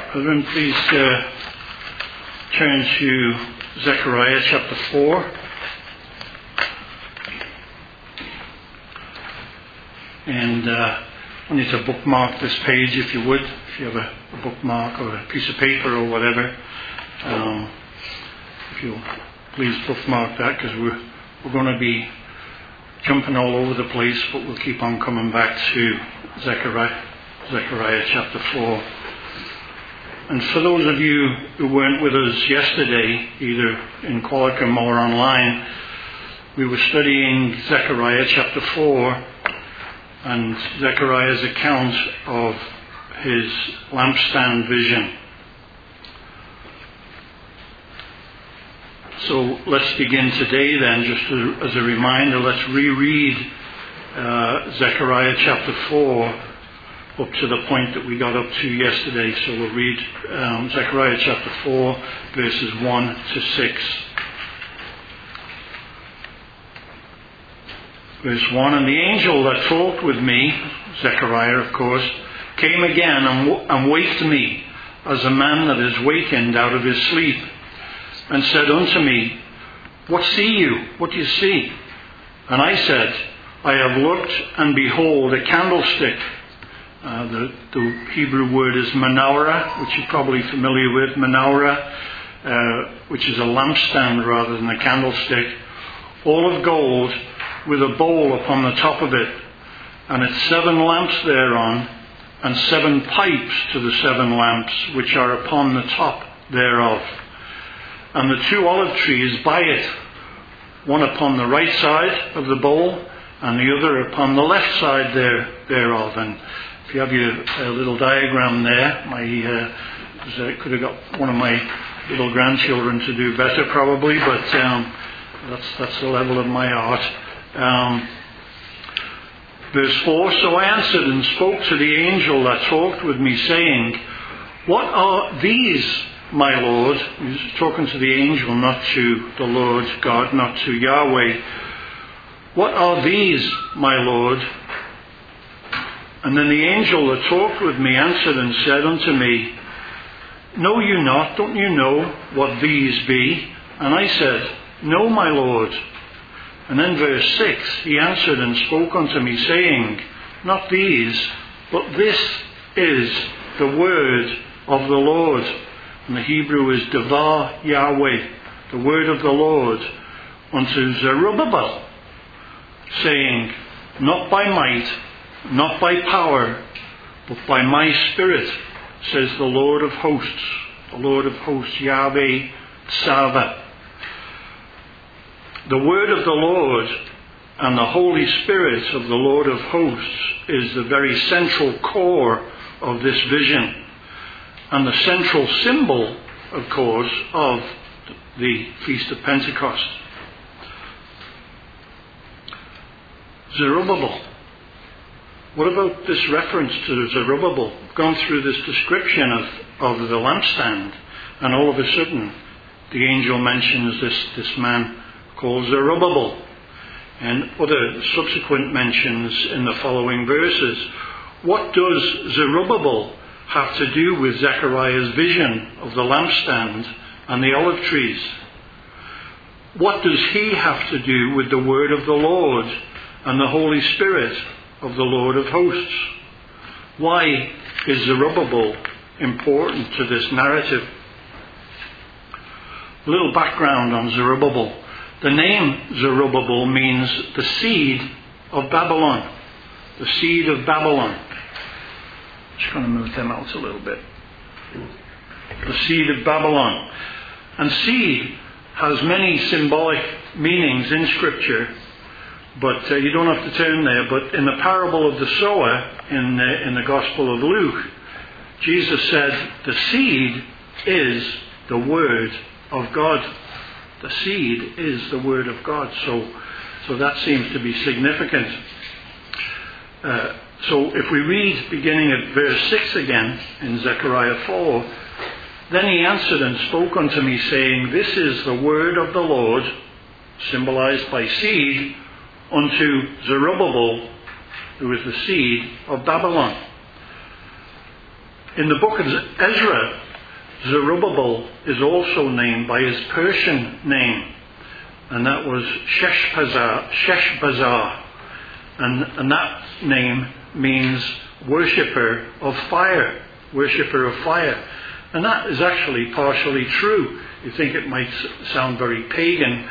Brethren, please turn to Zechariah chapter 4. And I want you to bookmark this page if you would, if you have a bookmark or a piece of paper or whatever. If you'll please bookmark that, because we're going to be jumping all over the place, but we'll keep on coming back to Zechariah chapter 4. And for those of you who weren't with us yesterday, either in Qualicum or online, we were studying Zechariah chapter 4 and Zechariah's account of his lampstand vision. So let's begin today then, just as a reminder. Let's reread Zechariah chapter 4 up to the point that we got up to yesterday. So we'll read Zechariah chapter 4, verses 1 to 6. Verse 1, and the angel that talked with me, Zechariah of course, came again and waked me, as a man that is wakened out of his sleep, and said unto me, What see you? What do you see? And I said, I have looked, and behold, a candlestick. The Hebrew word is menorah, which you're probably familiar with. Menorah, which is a lampstand rather than a candlestick, all of gold, with a bowl upon the top of it, and its 7 lamps thereon, and 7 pipes to the 7 lamps which are upon the top thereof. And the 2 olive trees by it, one upon the right side of the bowl, and the other upon the left side thereof. And if you have your little diagram there, I could have got one of my little grandchildren to do better probably, but that's the level of my art. Verse 4, so I answered and spoke to the angel that talked with me, saying, What are these, my Lord? He's talking to the angel, not to the Lord God, not to Yahweh. What are these, my Lord? And then the angel that talked with me answered and said unto me, Know you not, don't you know what these be? And I said, No, my Lord. And then verse 6, he answered and spoke unto me, saying, Not these, but this is the word of the Lord. And the Hebrew is Devar Yahweh, the word of the Lord, unto Zerubbabel, saying, Not by might, not by power, but by my spirit, says the Lord of hosts, Yahweh Tsava. The word of the Lord and the Holy Spirit of the Lord of hosts is the very central core of this vision, and the central symbol, of course, of the Feast of Pentecost. Zerubbabel. What about this reference to Zerubbabel? We've gone through this description of the lampstand, and all of a sudden the angel mentions this man called Zerubbabel, and other subsequent mentions in the following verses. What does Zerubbabel have to do with Zechariah's vision of the lampstand and the olive trees? What does he have to do with the word of the Lord and the Holy Spirit of the Lord of hosts? Why is Zerubbabel important to this narrative? A little background on Zerubbabel. The name Zerubbabel means the seed of Babylon. The seed of Babylon. Just going to move them out a little bit. The seed of Babylon. And seed has many symbolic meanings in Scripture, but you don't have to turn there. But in the parable of the sower in the Gospel of Luke, Jesus said, the seed is the word of God. The seed is the word of God. So that seems to be significant. So if we read beginning at verse 6 again in Zechariah 4, then he answered and spoke unto me, saying, This is the word of the Lord, symbolized by seed, unto Zerubbabel, who is the seed of Babylon. In the book of Ezra, Zerubbabel is also named by his Persian name, and that was Sheshbazzar, and that name means worshipper of fire, and that is actually partially true. You think it might sound very pagan,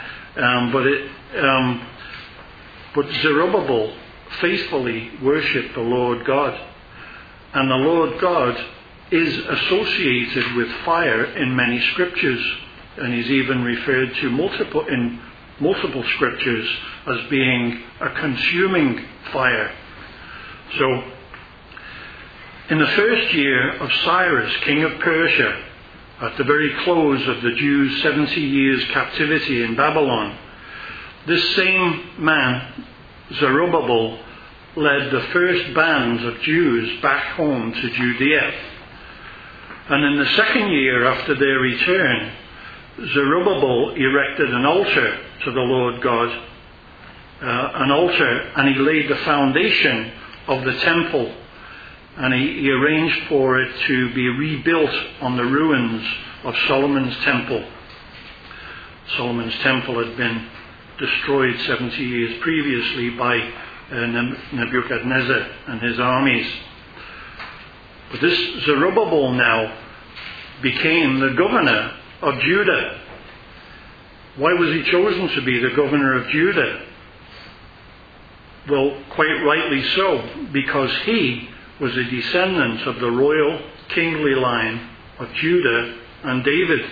but Zerubbabel faithfully worshipped the Lord God, and the Lord God is associated with fire in many scriptures, and he's even referred to in multiple scriptures as being a consuming fire. So, in the first year of Cyrus, king of Persia, at the very close of the Jews' 70 years captivity in Babylon, this same man, Zerubbabel, led the first bands of Jews back home to Judea. And in the second year after their return, Zerubbabel erected an altar to the Lord God, and he laid the foundation of the temple, and he arranged for it to be rebuilt on the ruins of Solomon's temple. Solomon's temple had been destroyed 70 years previously by Nebuchadnezzar and his armies. But this Zerubbabel now became the governor of Judah. Why was he chosen to be the governor of Judah? Well, quite rightly so, because he was a descendant of the royal kingly line of Judah and David.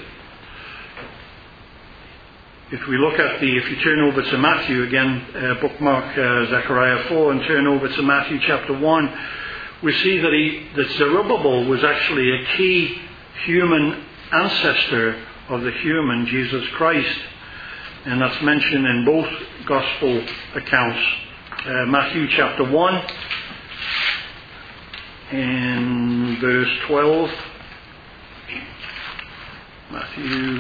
If you turn over to Matthew again, bookmark Zechariah 4 and turn over to Matthew chapter 1, we see that Zerubbabel was actually a key human ancestor of the human Jesus Christ. And that's mentioned in both gospel accounts. Matthew chapter 1 in verse 12. Matthew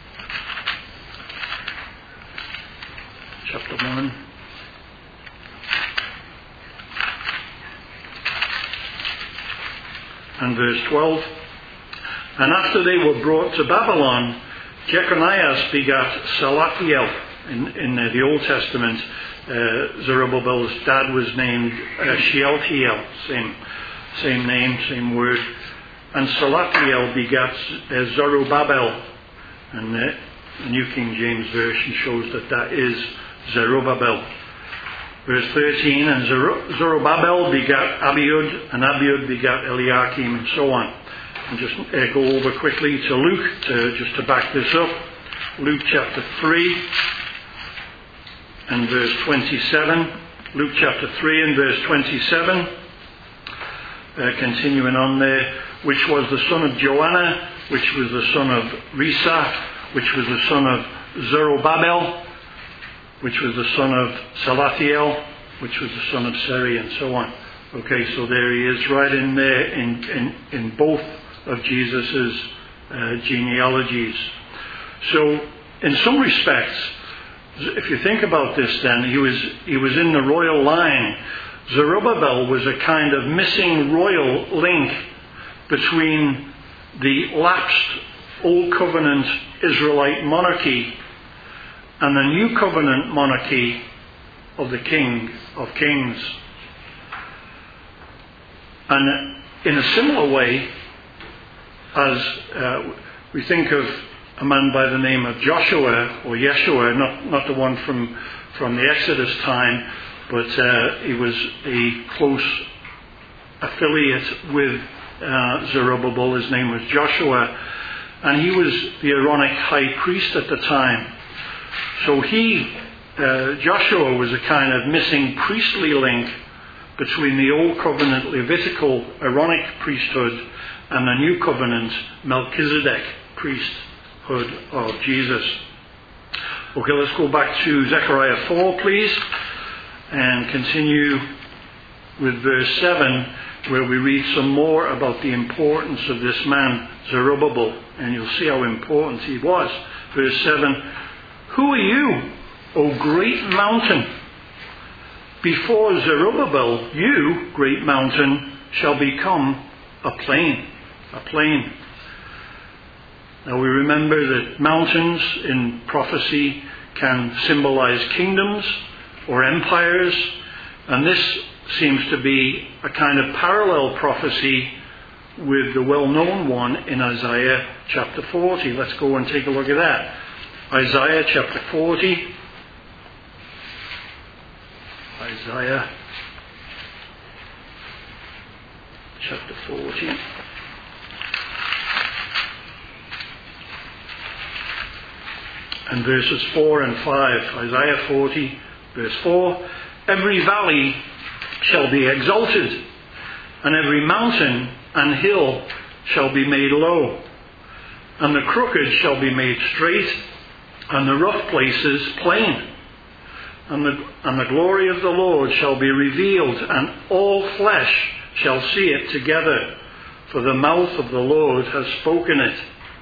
chapter 1. And verse 12. And after they were brought to Babylon, Jeconiah begat Salathiel. In the Old Testament, Zerubbabel's dad was named Shealtiel. Same name, same word. And Salathiel begat Zerubbabel. And the New King James Version shows that is Zerubbabel. Verse 13, and Zerubbabel begat Abiud, and Abiud begat Eliakim, and so on. And just go over quickly to Luke, just to back this up. Luke chapter 3 and verse 27. Luke chapter 3 and verse 27. Continuing on there. Which was the son of Joanna, which was the son of Risa, which was the son of Zerubbabel, which was the son of Salathiel, which was the son of Seri, and so on. Okay, so there he is right in there in both of Jesus's genealogies. So, in some respects, if you think about this, then he was in the royal line. Zerubbabel was a kind of missing royal link between the lapsed Old Covenant Israelite monarchy and the New Covenant monarchy of the King of Kings. And in a similar way, as we think of a man by the name of Joshua or Yeshua, not the one from the Exodus time, but he was a close affiliate with Zerubbabel. His name was Joshua, and he was the Aaronic high priest at the time. So Joshua was a kind of missing priestly link between the Old Covenant Levitical Aaronic priesthood and the New Covenant Melchizedek priesthood of Jesus. Okay, let's go back to Zechariah 4, please, and continue with verse 7, where we read some more about the importance of this man, Zerubbabel, and you'll see how important he was. Verse 7, who are you, O great mountain? Before Zerubbabel, you, great mountain, shall become a plain. a plain. Now we remember that mountains in prophecy can symbolize kingdoms or empires, and this seems to be a kind of parallel prophecy with the well-known one in Isaiah chapter 40. Let's go and take a look at that. Isaiah chapter 40. Isaiah chapter 40. And verses 4 and 5. Isaiah 40, verse 4. Every valley shall be exalted, and every mountain and hill shall be made low, and the crooked shall be made straight, and the rough places plain. And the glory of the Lord shall be revealed, and all flesh shall see it together, for the mouth of the Lord has spoken it.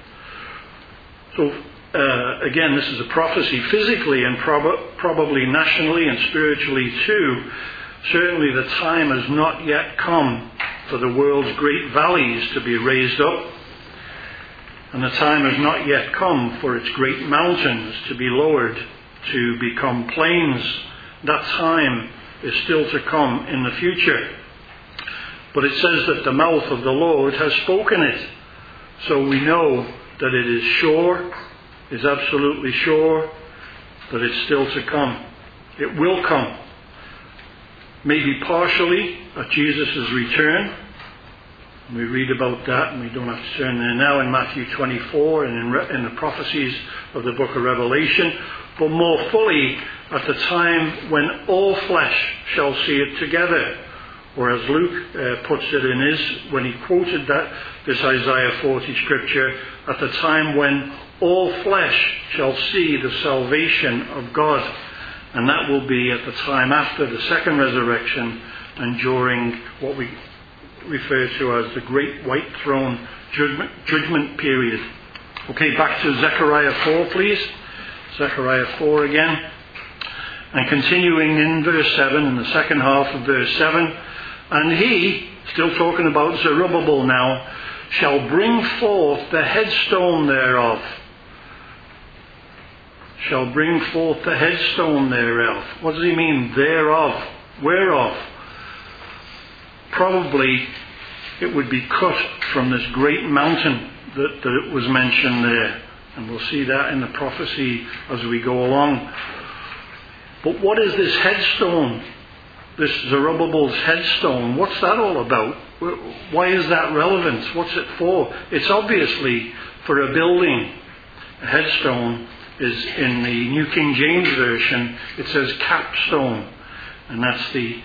So, again, this is a prophecy physically and probably nationally and spiritually too. Certainly the time has not yet come for the world's great valleys to be raised up, and the time has not yet come for its great mountains to be lowered to become plains. That time is still to come in the future. But it says that the mouth of the Lord has spoken it. So we know that it is sure, is absolutely sure, that it's still to come. It will come. Maybe partially at Jesus' return. We read about that, and we don't have to turn there now, in Matthew 24 and in the prophecies of the book of Revelation, but more fully at the time when all flesh shall see it together. Or as Luke puts it in his, when he quoted this Isaiah 40 scripture, at the time when all flesh shall see the salvation of God. And that will be at the time after the second resurrection and during what we refer to as the Great White Throne judgment period. Okay, back to Zechariah 4, please. Zechariah 4 again. And continuing in verse 7, in the second half of verse 7, and he, still talking about Zerubbabel now, shall bring forth the headstone thereof. Shall bring forth the headstone thereof. What does he mean, thereof? Whereof? Probably it would be cut from this great mountain that was mentioned there. And we'll see that in the prophecy as we go along. But what is this headstone? This Zerubbabel's headstone? What's that all about? Why is that relevant? What's it for? It's obviously for a building. A headstone is, in the New King James Version, it says capstone. And that's the,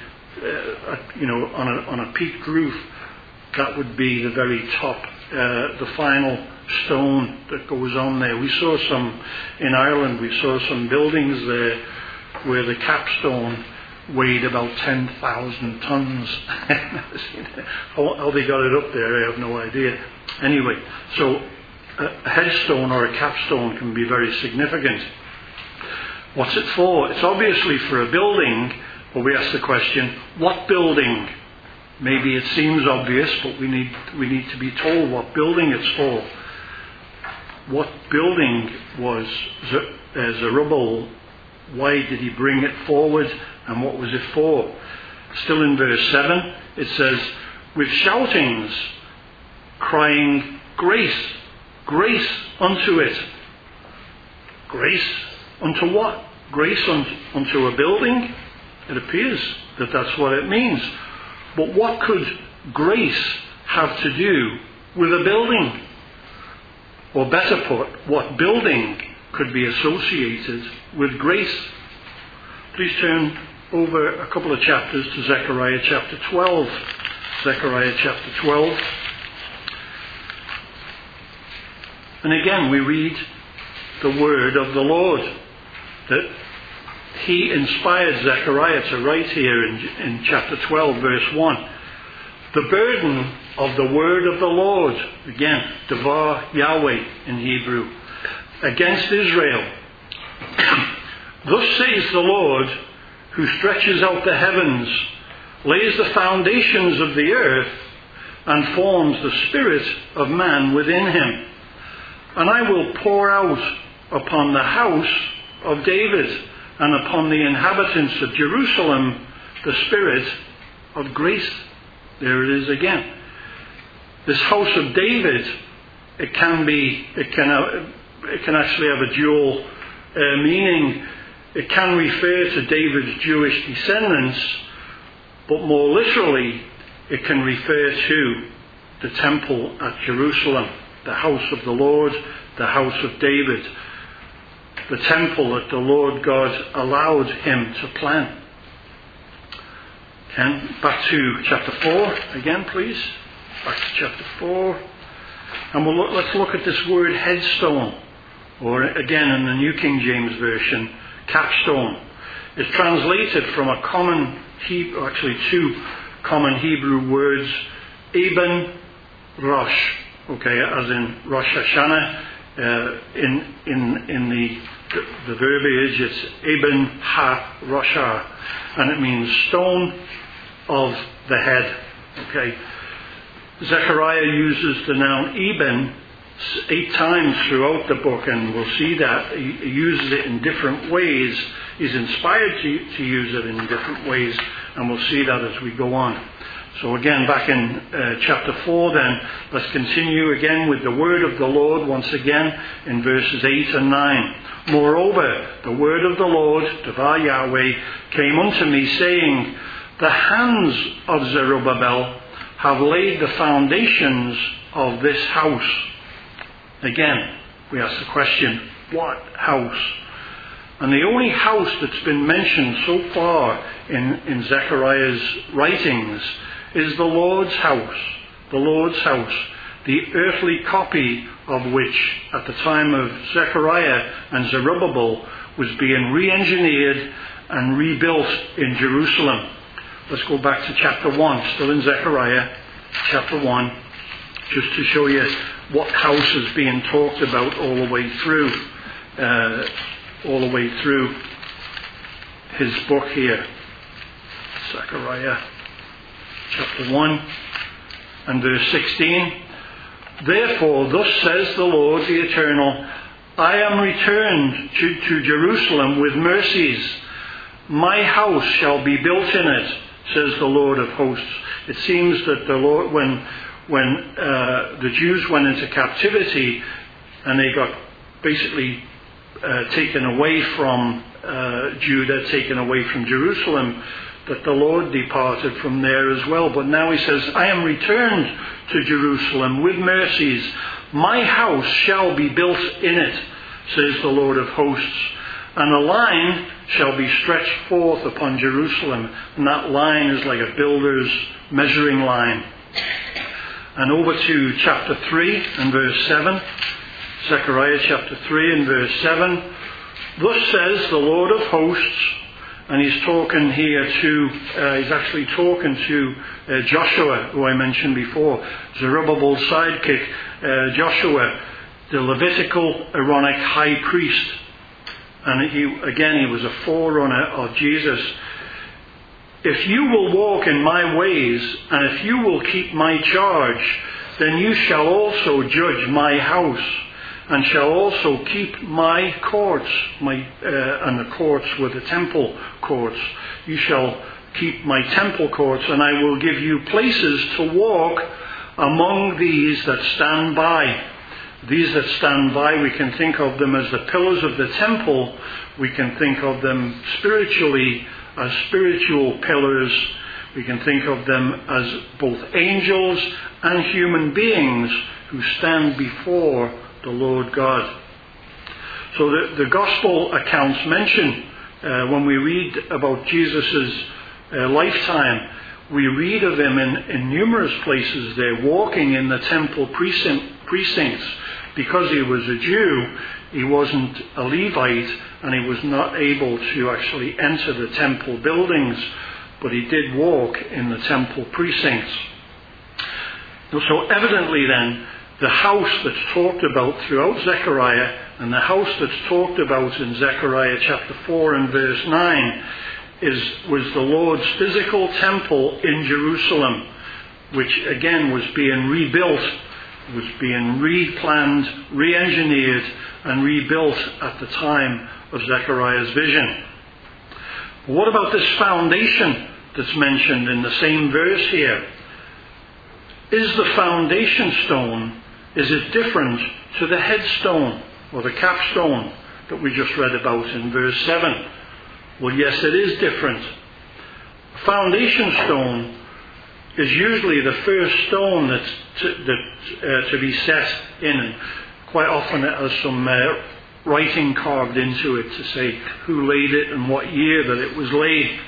on a peaked roof, that would be the very top, the final stone that goes on there. We saw some, in Ireland, we saw some buildings there where the capstone weighed about 10,000 tons. How they got it up there, I have no idea. Anyway, so a headstone or a capstone can be very significant. What's it for? It's obviously for a building, but we ask the question, what building? Maybe it seems obvious, but we need to be told what building it's for. What building was Zerubbabel? Why did he bring it forward, and what was it for? Still in verse 7, it says, with shoutings, crying, grace, grace unto it. Grace unto what? Grace unto a building? It appears that that's what it means. But what could grace have to do with a building? Or better put, what building could be associated with grace? Please turn over a couple of chapters to Zechariah chapter 12. Zechariah chapter 12. And again we read the word of the Lord, that he inspired Zechariah to write here in chapter 12 verse 1. The burden of the word of the Lord, again, Devar Yahweh in Hebrew, against Israel. Thus says the Lord, who stretches out the heavens, lays the foundations of the earth, and forms the spirit of man within him. And I will pour out upon the house of David and upon the inhabitants of Jerusalem the spirit of grace. There it is again. This house of David, it can actually have a dual meaning. It can refer to David's Jewish descendants, but more literally, it can refer to the temple at Jerusalem, the house of the Lord, the house of David, the temple that the Lord God allowed him to plan. And back to chapter 4 again, please. Back to chapter 4. And let's look at this word headstone, or again in the New King James Version, capstone. It's translated from a common Hebrew, actually two common Hebrew words, Eben Rosh, okay, as in Rosh Hashanah. In the verbiage, it's Eben Ha Roshah, and it means stone of the head. Okay, Zechariah uses the noun Eben 8 times throughout the book, and we'll see that he uses it in different ways. He's inspired to use it in different ways, and we'll see that as we go on. So again, back in chapter 4 then, let's continue again with the word of the Lord once again in verses 8 and 9. Moreover, the word of the Lord, Devar Yahweh, came unto me, saying, the hands of Zerubbabel have laid the foundations of this house. Again, we ask the question, what house? And the only house that's been mentioned so far in Zechariah's writings is the Lord's house. The Lord's house, the earthly copy of which at the time of Zechariah and Zerubbabel was being re-engineered and rebuilt in Jerusalem. Let's go back to chapter 1, still in Zechariah, chapter 1, just to show you what house is being talked about all the way through his book here. Zechariah chapter 1 and verse 16. Therefore, thus says the Lord the Eternal, I am returned to Jerusalem with mercies. My house shall be built in it, says the Lord of hosts. It seems that the Lord, when the Jews went into captivity and they got basically taken away from Judah, taken away from Jerusalem, that the Lord departed from there as well. But now he says, I am returned to Jerusalem with mercies. My house shall be built in it, says the Lord of hosts. And a line shall be stretched forth upon Jerusalem. And that line is like a builder's measuring line. And over to chapter 3 and verse 7. Zechariah chapter 3 and verse 7. Thus says the Lord of hosts, and he's talking here he's actually talking to Joshua, who I mentioned before, Zerubbabel's sidekick, Joshua, the Levitical Aaronic high priest. And he was a forerunner of Jesus. If you will walk in my ways, and if you will keep my charge, then you shall also judge my house, and shall also keep my courts, and the courts were the temple courts. You shall keep my temple courts, and I will give you places to walk among these that stand by. These that stand by, we can think of them as the pillars of the temple. We can think of them spiritually as spiritual pillars. We can think of them as both angels and human beings who stand before the Lord God. So the gospel accounts mention, when we read about Jesus' lifetime, we read of him in numerous places there, walking in the temple precincts. Because he was a Jew, he wasn't a Levite, and he was not able to actually enter the temple buildings, but he did walk in the temple precincts. So evidently then, the house that's talked about throughout Zechariah, and the house that's talked about in Zechariah chapter 4 and verse 9, was the Lord's physical temple in Jerusalem. which again was being rebuilt, was being replanned, re-engineered and rebuilt at the time of Zechariah's vision. What about this foundation that's mentioned in the same verse here? Is the foundation stone, is it different to the headstone or the capstone that we just read about in verse 7? Well, yes, it is different. A foundation stone is usually the first stone that's to be set in, and quite often it has some writing carved into it to say who laid it and what year that it was laid.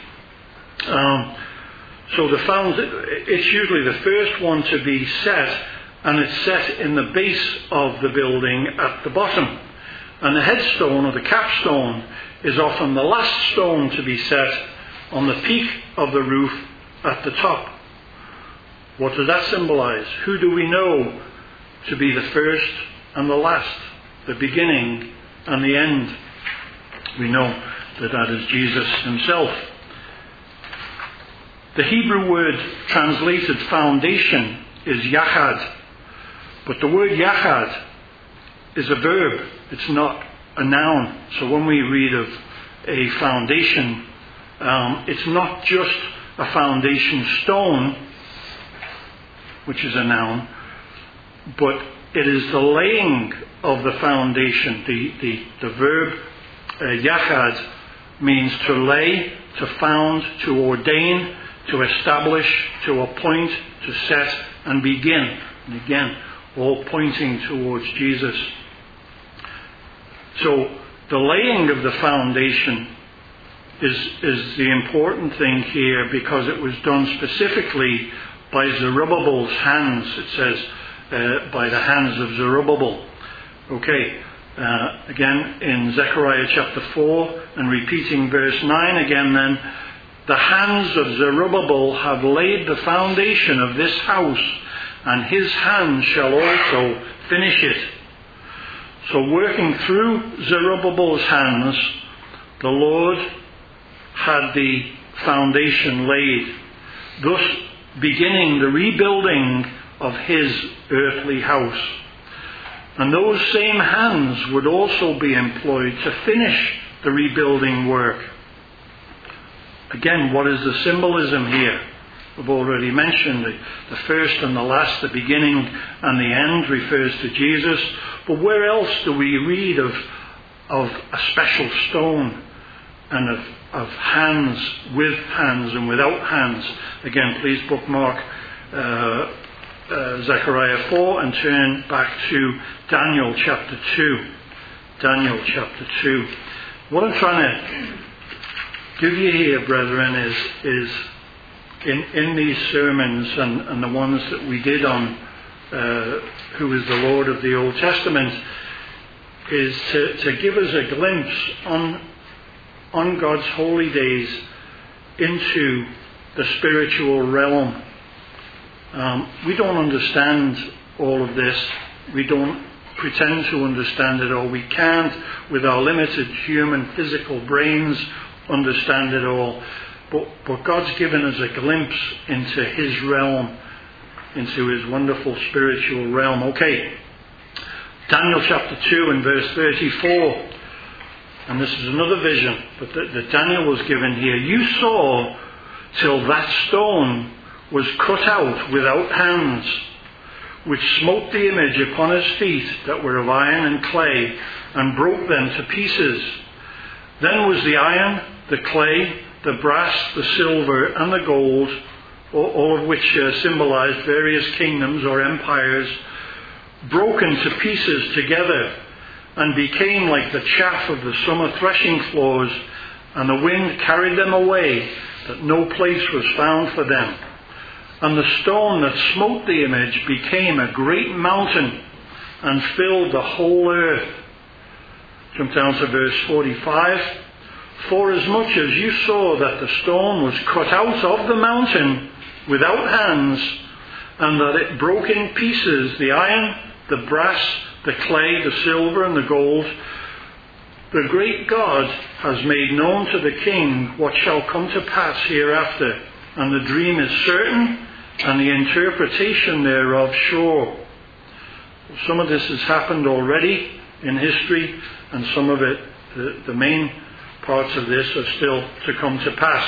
So it's usually the first one to be set, and it's set in the base of the building at the bottom. And the headstone or the capstone is often the last stone to be set on the peak of the roof at the top. What does that symbolize? Who do we know to be the first and the last, the beginning and the end? We know that is Jesus himself. The Hebrew word translated foundation is yachad, but the word yachad is a verb. It's not a noun. So when we read of a foundation, it's not just a foundation stone, which is a noun, but it is the laying of the foundation. The verb yachad means to lay, to found, to ordain, to establish, to appoint, to set and begin. And again, all pointing towards Jesus. So the laying of the foundation is the important thing here, because it was done specifically by Zerubbabel's hands. It says by the hands of Zerubbabel. Okay, again in Zechariah chapter 4 and repeating verse 9 again then, the hands of Zerubbabel have laid the foundation of this house, and his hands shall also finish it. So working through Zerubbabel's hands, the Lord had the foundation laid, thus beginning the rebuilding of his earthly house. And those same hands would also be employed to finish the rebuilding work. Again, what is the symbolism here? We've already mentioned the first and the last, the beginning and the end refers to Jesus. But where else do we read of a special stone and of hands with hands and without hands? Again, please bookmark Zechariah 4 and turn back to Daniel chapter 2. Daniel chapter 2. What I'm trying to give you here, brethren, is in these sermons and the ones that we did on who is the Lord of the Old Testament, is to give us a glimpse on God's holy days into the spiritual realm. We don't understand all of this. We don't pretend to understand it all. We can't, with our limited human physical brains, understand it all. But God's given us a glimpse into his realm, into his wonderful spiritual realm. Okay, Daniel chapter 2 and verse 34. And this is another vision that Daniel was given here. You saw till that stone was cut out without hands, which smote the image upon his feet that were of iron and clay, and broke them to pieces. Then was the iron, the clay, the brass, the silver, and the gold, all of which symbolized various kingdoms or empires, broken to pieces together, and became like the chaff of the summer threshing floors, and the wind carried them away, that no place was found for them. And the stone that smote the image became a great mountain, and filled the whole earth. Jump down to verse 45. For as much as you saw that the stone was cut out of the mountain without hands, and that it broke in pieces the iron, the brass, the clay, the silver, and the gold, the great God has made known to the king what shall come to pass hereafter. And the dream is certain, and the interpretation thereof sure. Some of this has happened already in history, and some of it, the main parts of this, are still to come to pass.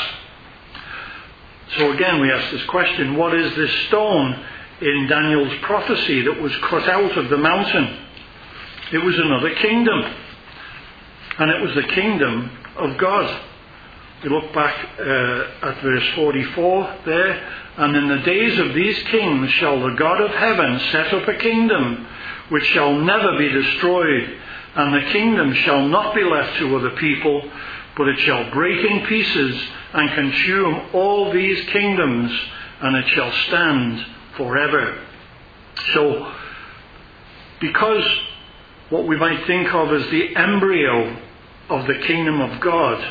So again we ask this question, what is this stone in Daniel's prophecy that was cut out of the mountain? It was another kingdom, and it was the kingdom of God. We look back at verse 44 there, and in the days of these kings shall the God of heaven set up a kingdom which shall never be destroyed, and the kingdom shall not be left to other people, but it shall break in pieces and consume all these kingdoms, and it shall stand forever. So, because what we might think of as the embryo of the kingdom of God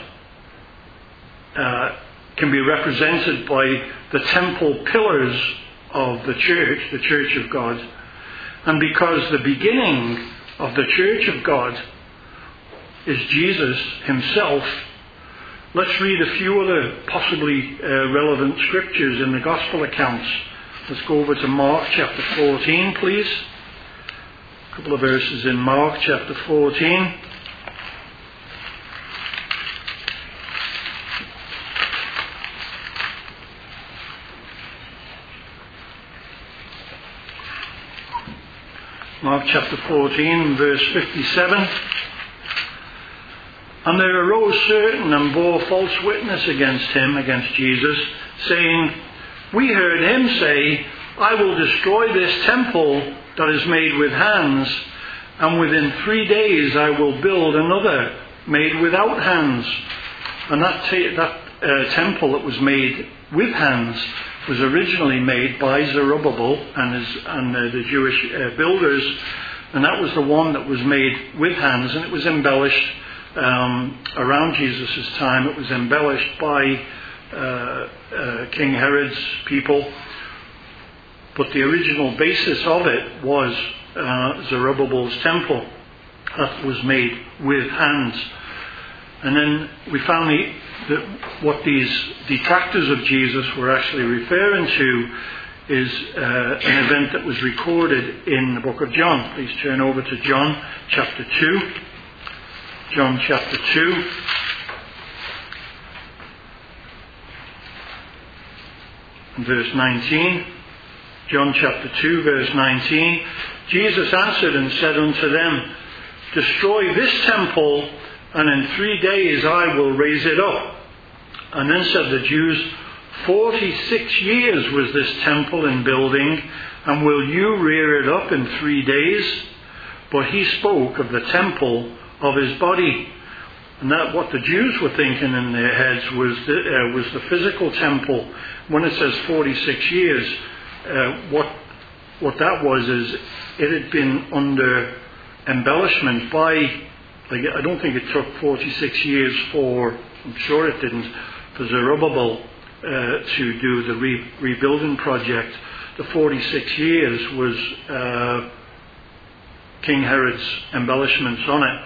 can be represented by the temple pillars of the Church of God, and because the beginning of the Church of God is Jesus himself, let's read a few other possibly relevant scriptures in the Gospel accounts. Let's go over to Mark chapter 14, please. A couple of verses in Mark chapter 14. Mark chapter 14, verse 57. And there arose certain and bore false witness against him, against Jesus, saying, We heard him say, I will destroy this temple that is made with hands, and within 3 days I will build another made without hands. And that temple that was made with hands was originally made by Zerubbabel and the Jewish builders, and that was the one that was made with hands, and it was embellished around Jesus' time. It was embellished by King Herod's people, but the original basis of it was Zerubbabel's temple that was made with hands. And then we found that what these detractors of Jesus were actually referring to is an event that was recorded in the book of John. Please turn over to John chapter 2. John chapter 2. And verse 19. John chapter 2, verse 19. Jesus answered and said unto them, Destroy this temple, and in 3 days I will raise it up. And then said the Jews, 46 years was this temple in building, and will you rear it up in 3 days? But he spoke of the temple of his body. And that what the Jews were thinking in their heads was the physical temple. When it says 46 years, what that was is it had been under embellishment by, I don't think it took 46 years I'm sure it didn't, for Zerubbabel to do the rebuilding project. The 46 years was King Herod's embellishments on it.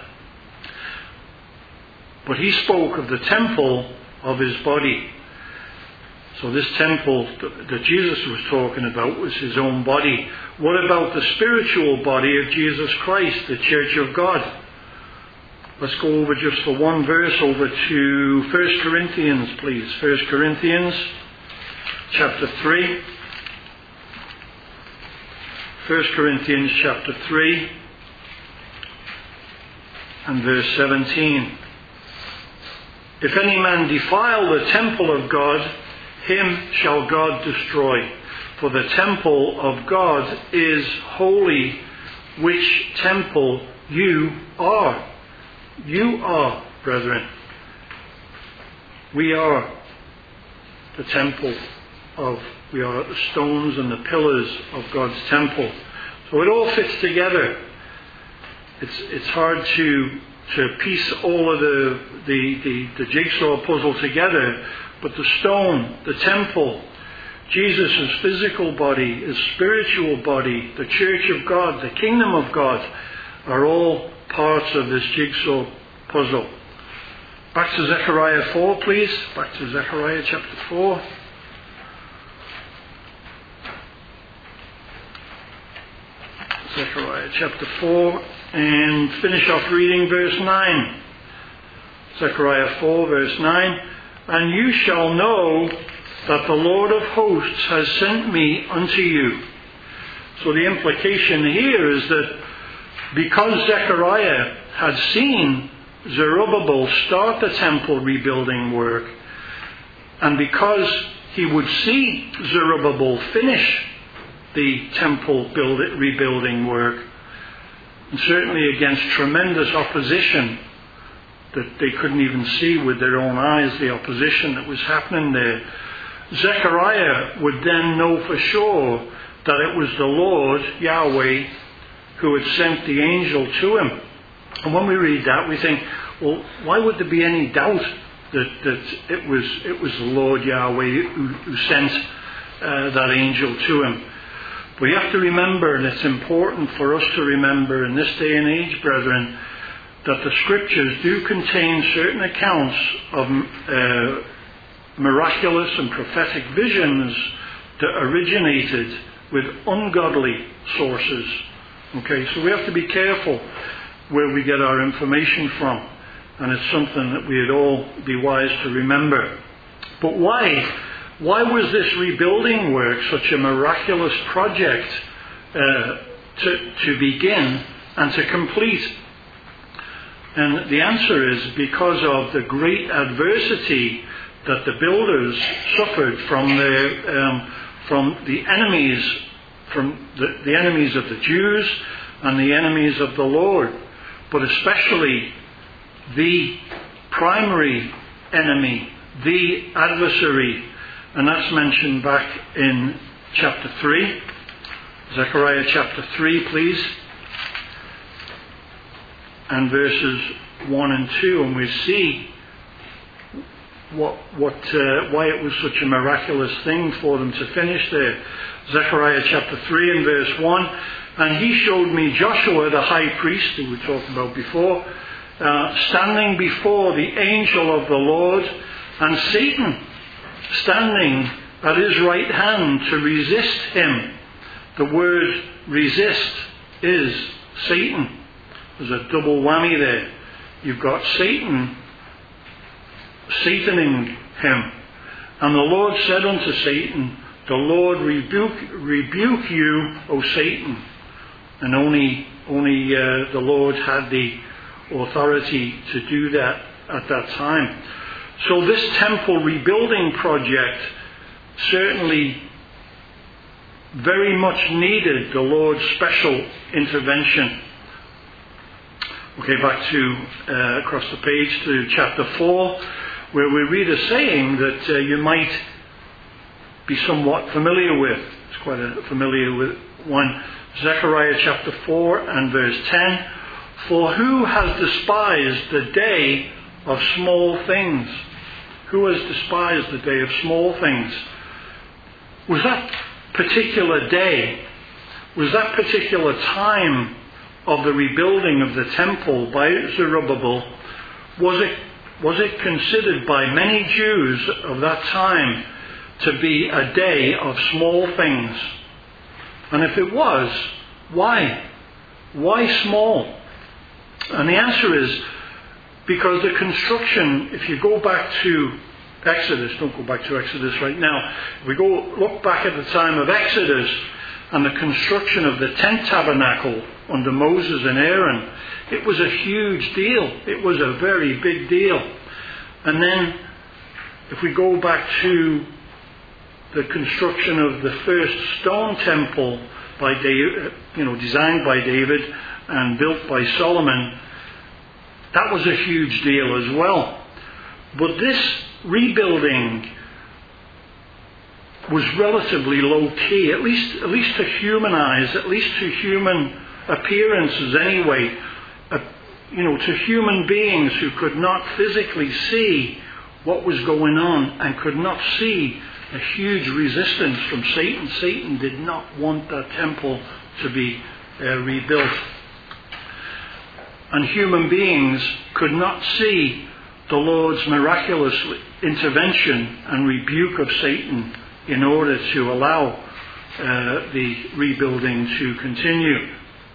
But he spoke of the temple of his body. So this temple that Jesus was talking about was his own body. What about the spiritual body of Jesus Christ, the Church of God? Let's go over just for one verse over to 1 Corinthians, please. 1 Corinthians chapter 3. 1 Corinthians chapter 3 and verse 17. If any man defile the temple of God, him shall God destroy. For the temple of God is holy, which temple you are. You are, brethren. We are the temple we are the stones and the pillars of God's temple. So it all fits together. It's hard to piece all of the jigsaw puzzle together, but the stone, the temple, Jesus' physical body, his spiritual body, the Church of God, the kingdom of God, are all parts of this jigsaw puzzle. Back to Zechariah 4, please. Back to Zechariah chapter 4. Zechariah chapter 4, and finish off reading verse 9. Zechariah 4 verse 9. And you shall know that the Lord of hosts has sent me unto you. So the implication here is that because Zechariah had seen Zerubbabel start the temple rebuilding work, and because he would see Zerubbabel finish the temple rebuilding work, and certainly against tremendous opposition that they couldn't even see with their own eyes, the opposition that was happening there, Zechariah would then know for sure that it was the Lord, Yahweh, who had sent the angel to him. And when we read that, we think, well, why would there be any doubt that it was the Lord Yahweh who sent that angel to him? But you have to remember, and it's important for us to remember in this day and age, brethren, that the Scriptures do contain certain accounts of miraculous and prophetic visions that originated with ungodly sources. Okay, so we have to be careful where we get our information from, and it's something that we'd all be wise to remember. But why was this rebuilding work such a miraculous project to begin and to complete? And the answer is because of the great adversity that the builders suffered from the enemies of the Jews and the enemies of the Lord, but especially the primary enemy, the adversary, and that's mentioned back in chapter 3. Zechariah chapter 3, please. And verses 1 and 2, and we see why it was such a miraculous thing for them to finish there. Zechariah chapter 3 and verse 1. And he showed me Joshua the high priest, who we talked about before, standing before the angel of the Lord, and Satan standing at his right hand to resist him. The word resist is Satan. There's a double whammy there. You've got Satan, Sataning him. And the Lord said unto Satan, the Lord rebuke you, O Satan. And only the Lord had the authority to do that at that time. So this temple rebuilding project certainly very much needed the Lord's special intervention. Okay, back to across the page to chapter 4, where we read a saying that you might be somewhat familiar with. It's quite a familiar one. Zechariah chapter 4 and verse 10. For who has despised the day of small things? Who has despised the day of small things? Was that particular day, was that particular time of the rebuilding of the temple by Zerubbabel, was it considered by many Jews of that time to be a day of small things? And if it was, why? Why small? And the answer is because the construction, if you go back to Exodus, don't go back to Exodus right now, if we look back at the time of Exodus and the construction of the tent tabernacle under Moses and Aaron, it was a huge deal. It was a very big deal. And then if we go back to the construction of the first stone temple by David, designed by David and built by Solomon, that was a huge deal as well. But this rebuilding was relatively low key, at least to human eyes, at least to human appearances anyway, to human beings who could not physically see what was going on and could not see a huge resistance from Satan. Satan did not want that temple to be rebuilt. And human beings could not see the Lord's miraculous intervention and rebuke of Satan in order to allow the rebuilding to continue.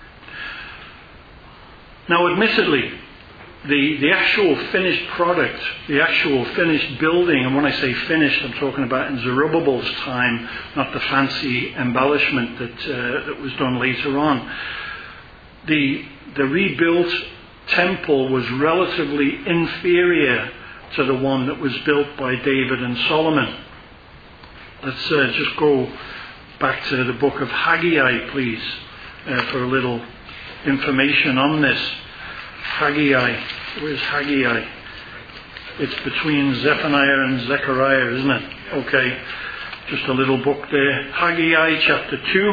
Now, admittedly, the actual finished product, the actual finished building, and when I say finished, I'm talking about in Zerubbabel's time, not the fancy embellishment that was done later on. The rebuilt temple was relatively inferior to the one that was built by David and Solomon. Let's just go back to the book of Haggai, please, for a little information on this. Haggai. Where's Haggai? It's between Zephaniah and Zechariah, isn't it? Okay. Just a little book there. Haggai chapter 2.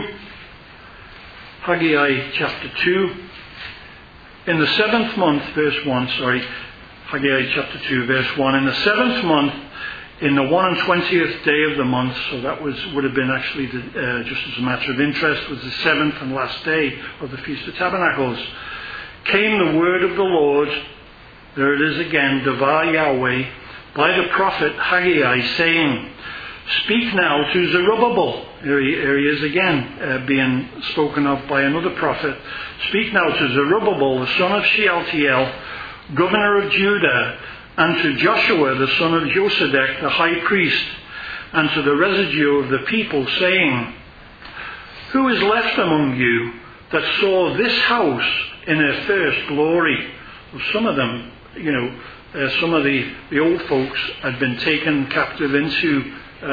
Haggai chapter 2. In the 7th month, verse 1, Haggai chapter 2, verse 1. In the 7th month, in the 21st day of the month, so that would have been actually, just as a matter of interest, was the 7th and last day of the Feast of Tabernacles, came the word of the Lord, there it is again, Devar Yahweh, by the prophet Haggai, saying, Speak now to Zerubbabel. Here he is again, being spoken of by another prophet. Speak now to Zerubbabel, the son of Shealtiel, governor of Judah, and to Joshua, the son of Josedek, the high priest, and to the residue of the people, saying, Who is left among you that saw this house in her first glory? Well, some of them, some of the old folks had been taken captive into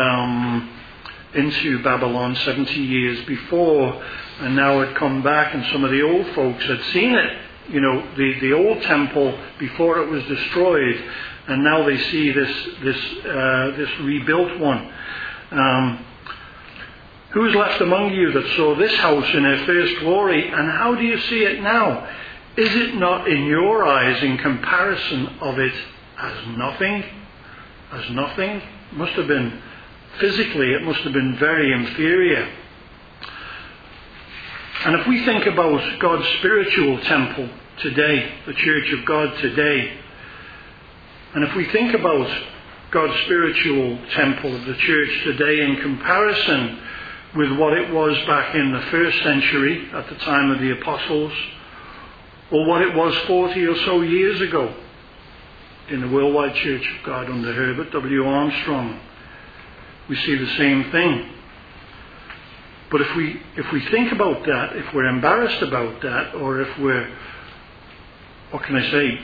Babylon 70 years before, and now had come back, and some of the old folks had seen it, the old temple before it was destroyed, and now they see this rebuilt one. Who is left among you that saw this house in her first glory, and how do you see it now? Is it not in your eyes, in comparison of it, as nothing? As nothing? Must have been, physically, it must have been very inferior. And if we think about God's spiritual temple today, the Church of God today, and if we think about God's spiritual temple of the church today in comparison with what it was back in the first century at the time of the apostles, or what it was 40 or so years ago in the Worldwide Church of God under Herbert W. Armstrong, we see the same thing. But if we think about that, if we're embarrassed about that, or if we're, what can I say?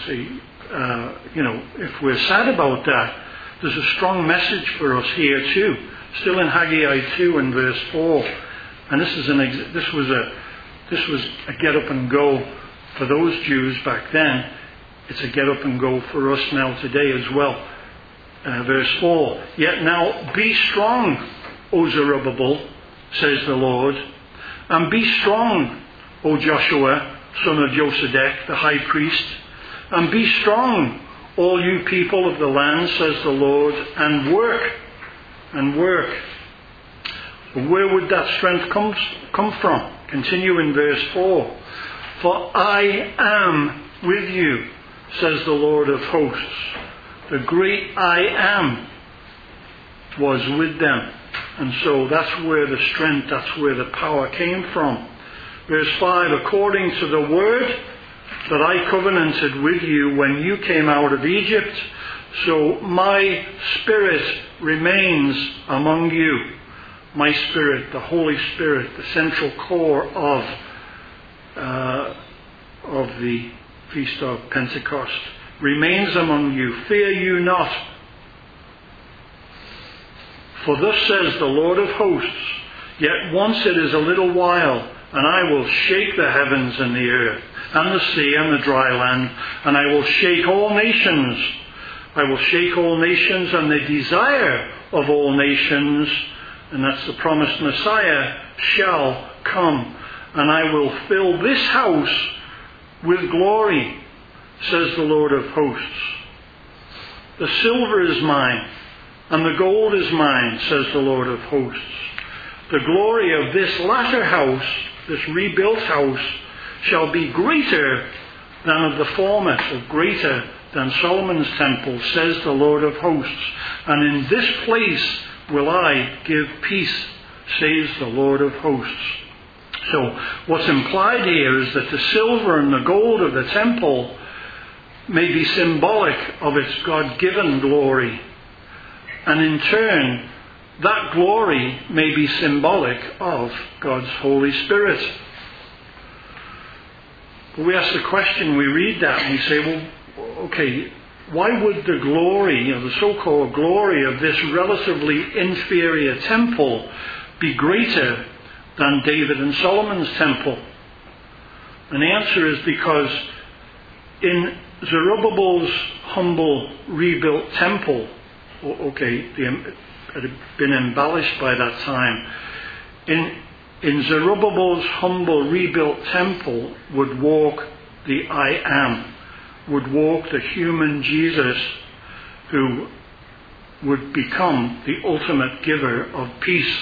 If we're sad about that, there's a strong message for us here too. Still in Haggai 2 and verse 4, and this was a get up and go for those Jews back then. It's a get up and go for us now today as well. Verse 4, Yet now be strong, O Zerubbabel, says the Lord, and be strong, O Joshua, son of Josedek, the high priest, and be strong, all you people of the land, says the Lord, and work. Where would that strength come from? Continue in verse 4. For I am with you, says the Lord of hosts. The great I am was with them. And so that's where the strength, that's where the power came from. Verse 5, according to the word that I covenanted with you when you came out of Egypt, so my Spirit remains among you. My Spirit, the Holy Spirit, the central core of the Feast of Pentecost, remains among you. Fear you not. For thus says the Lord of hosts, yet once it is a little while, and I will shake the heavens and the earth, and the sea and the dry land, and I will shake all nations. I will shake all nations, and the desire of all nations, and that's the promised Messiah, shall come. And I will fill this house with glory, says the Lord of hosts. The silver is mine, and the gold is mine, says the Lord of hosts. The glory of this latter house, this rebuilt house, shall be greater than of the former, so greater than Solomon's temple, says the Lord of hosts. And in this place will I give peace, says the Lord of hosts. So what's implied here is that the silver and the gold of the temple may be symbolic of its God-given glory. And in turn, that glory may be symbolic of God's Holy Spirit. But we ask the question, we read that and we say, well, okay, why would the glory, or the so-called glory of this relatively inferior temple be greater than David and Solomon's temple? And the answer is because in Zerubbabel's humble rebuilt temple, it had been embellished by that time. In Zerubbabel's humble rebuilt temple would walk the I Am, would walk the human Jesus who would become the ultimate giver of peace.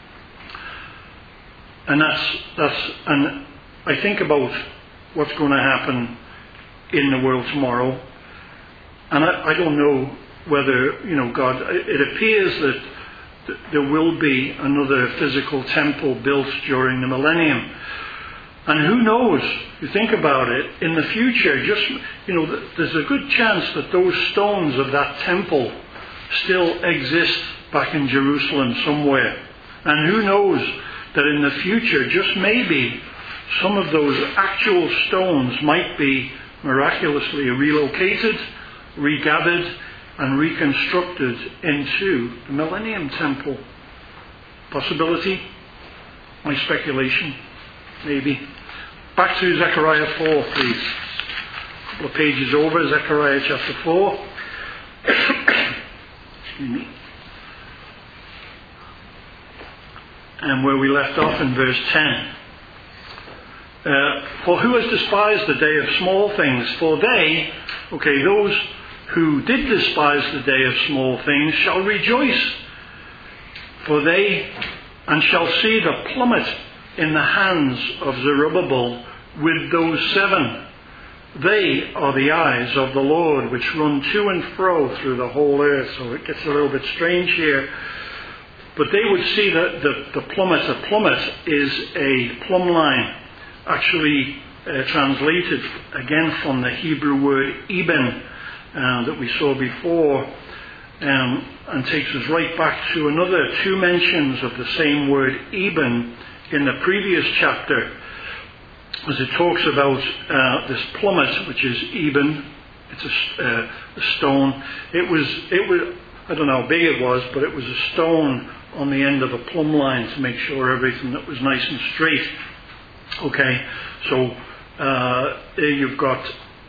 And and I think about what's going to happen in the world tomorrow, and I don't know whether, God, it appears that there will be another physical temple built during the millennium. And who knows, you think about it, in the future, there's a good chance that those stones of that temple still exist back in Jerusalem somewhere. And who knows that in the future, just maybe, some of those actual stones might be miraculously relocated, regathered, and reconstructed into the Millennium Temple. Possibility? My speculation? Maybe. Back to Zechariah 4, please. A couple of pages over, Zechariah chapter 4. Excuse me. And where we left off in verse 10. For who has despised the day of small things? For they, those who did despise the day of small things shall rejoice. For they, and shall see the plummet in the hands of Zerubbabel with those 7. They are the eyes of the Lord which run to and fro through the whole earth. So it gets a little bit strange here. But they would see that the plummet. A plummet is a plumb line, actually translated again from the Hebrew word eben that we saw before, and takes us right back to another 2 mentions of the same word eben in the previous chapter, as it talks about this plummet, which is eben. It's a stone. It was I don't know how big it was, but it was a stone on the end of a plumb line to make sure everything that was nice and straight. So there you've got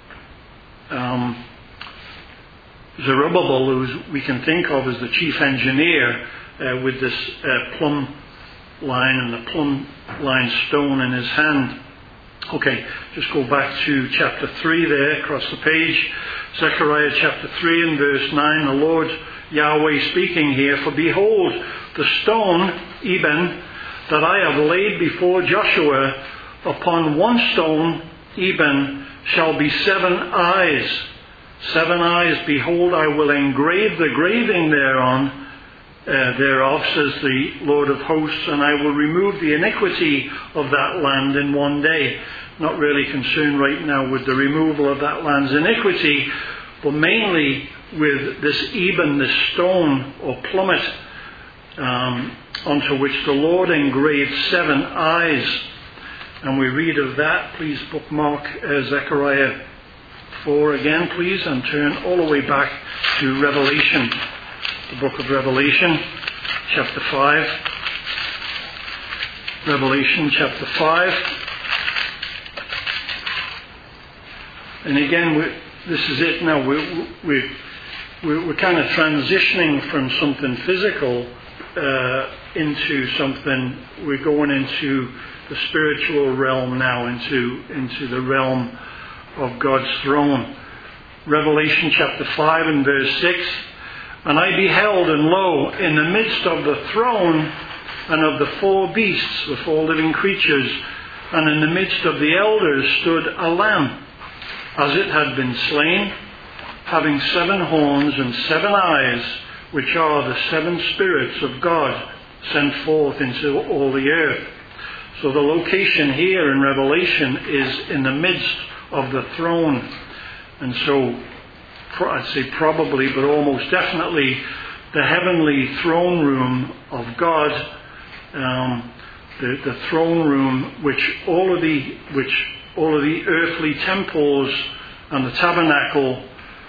Zerubbabel, who we can think of as the chief engineer, with this plumb line and the plumb line stone in his hand. Just go back to chapter 3 there, across the page. Zechariah chapter 3 and verse 9, the Lord Yahweh speaking here, for behold, the stone, eben, that I have laid before Joshua, upon one stone, eben, shall be 7 eyes. 7 eyes, behold, I will engrave the graving thereof, says the Lord of hosts, and I will remove the iniquity of that land in one day. Not really concerned right now with the removal of that land's iniquity, but mainly with this eben, this stone or plummet, onto which the Lord engraved 7 eyes. And we read of that. Please bookmark Zechariah 4 again, please, and turn all the way back to Revelation, the book of Revelation, chapter 5. Revelation chapter 5. And again, this is it now. We're kind of transitioning from something physical into something. We're going into the spiritual realm now, into the realm of God's throne. Revelation chapter 5 and verse 6. And I beheld, and lo, in the midst of the throne and of the 4 beasts, the 4 living creatures, and in the midst of the elders stood a lamb, as it had been slain, having 7 horns and 7 eyes, which are the 7 spirits of God sent forth into all the earth. So the location here in Revelation is in the midst of the throne. And so I'd say probably, but almost definitely, the heavenly throne room of God, the throne room which all of the earthly temples and the tabernacle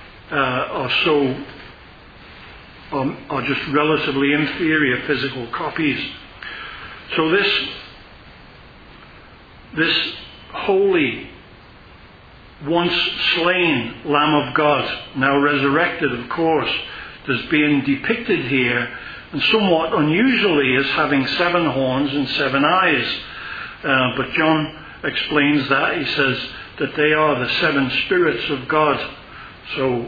are just relatively inferior physical copies. So this holy, once slain Lamb of God, now resurrected, of course, is being depicted here, and somewhat unusually as having 7 horns and 7 eyes. But John explains that. He says that they are the 7 spirits of God. So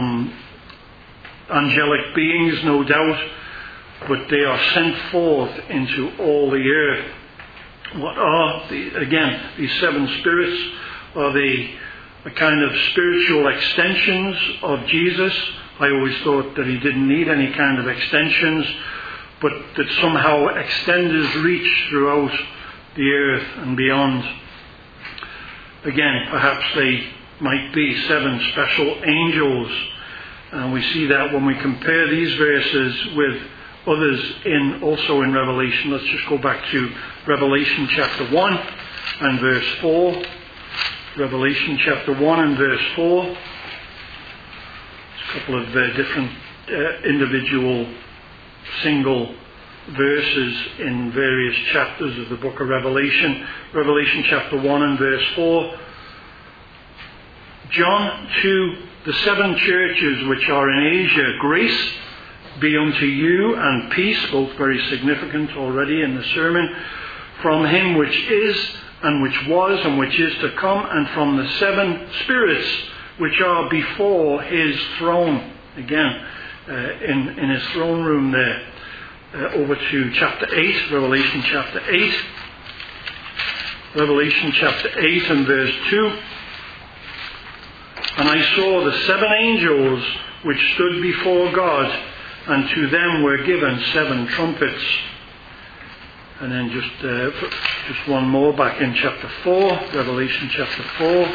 angelic beings, no doubt, but they are sent forth into all the earth. What are these 7 spirits? Are they a kind of spiritual extensions of Jesus? I always thought that he didn't need any kind of extensions, but that somehow extend his reach throughout the earth and beyond. Again, perhaps they might be 7 special angels. And we see that when we compare these verses with others also in Revelation. Let's just go back to Revelation chapter 1 and verse 4. Revelation chapter 1 and verse 4. There's a couple of different individual single verses in various chapters of the book of Revelation. Revelation chapter 1 and verse 4. John, to the 7 churches which are in Asia, grace be unto you and peace, both very significant already in the sermon, from him which is and which was and which is to come, and from the 7 spirits which are before his throne. Again, in his throne room there. Over to chapter 8, Revelation chapter 8. Revelation chapter 8 and verse 2. And I saw the 7 angels which stood before God, and to them were given 7 trumpets. And then just one more back in chapter 4, Revelation chapter 4